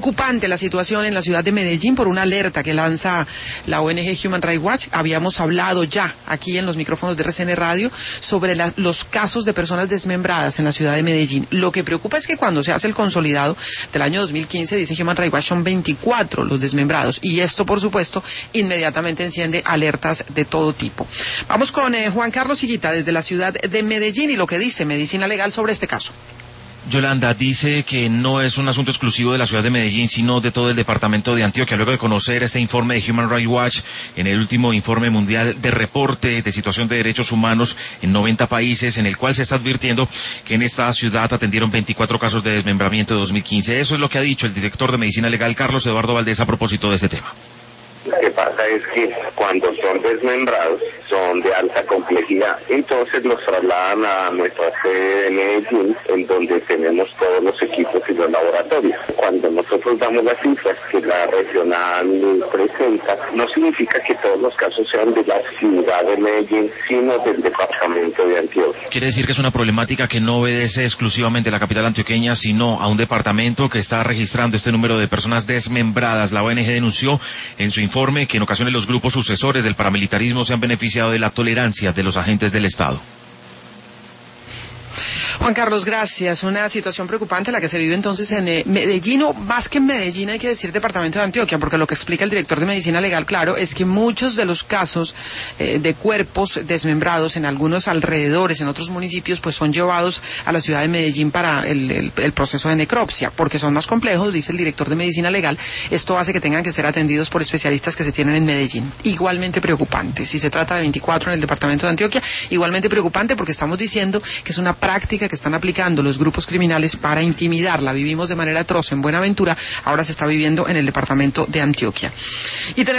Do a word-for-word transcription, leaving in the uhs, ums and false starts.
Preocupante la situación en la ciudad de Medellín por una alerta que lanza la O N G Human Rights Watch. Habíamos hablado ya aquí en los micrófonos de R C N Radio sobre la, los casos de personas desmembradas en la ciudad de Medellín. Lo que preocupa es que cuando se hace el consolidado del año dos mil quince, dice Human Rights Watch, son veinticuatro los desmembrados. Y esto, por supuesto, inmediatamente enciende alertas de todo tipo. Vamos con eh, Juan Carlos Higuita desde la ciudad de Medellín y lo que dice Medicina Legal sobre este caso. Yolanda, dice que no es un asunto exclusivo de la ciudad de Medellín, sino de todo el departamento de Antioquia. Luego de conocer este informe de Human Rights Watch, en el último informe mundial de reporte de situación de derechos humanos en noventa países, en el cual se está advirtiendo que en esta ciudad atendieron veinticuatro casos de desmembramiento de dos mil quince. Eso es lo que ha dicho el director de Medicina Legal, Carlos Eduardo Valdés, a propósito de este tema. Lo que pasa es que cuando son desmembrados son de alta complejidad, entonces los trasladan a nuestra sede de Medellín, en donde tenemos todos los equipos y los laboratorios. Cuando nosotros damos las cifras que la regional presenta, no significa que todos los casos sean de la ciudad de Medellín, sino del departamento de Antioquia. Quiere decir que es una problemática que no obedece exclusivamente a la capital antioqueña, sino a un departamento que está registrando este número de personas desmembradas. La O N G denunció en su informe que en ocasiones los grupos sucesores del paramilitarismo se han beneficiado de la tolerancia de los agentes del Estado. Juan Carlos, gracias. Una situación preocupante la que se vive entonces en eh, Medellín, o más que en Medellín hay que decir departamento de Antioquia, porque lo que explica el director de Medicina Legal, claro, es que muchos de los casos eh, de cuerpos desmembrados en algunos alrededores, en otros municipios, pues son llevados a la ciudad de Medellín para el, el, el proceso de necropsia, porque son más complejos, dice el director de Medicina Legal. Esto hace que tengan que ser atendidos por especialistas que se tienen en Medellín. Igualmente preocupante. Si se trata de veinticuatro en el departamento de Antioquia, igualmente preocupante porque estamos diciendo que es una práctica que están aplicando los grupos criminales para intimidar. La vivimos de manera atroz en Buenaventura, ahora se está viviendo en el departamento de Antioquia. Y tenemos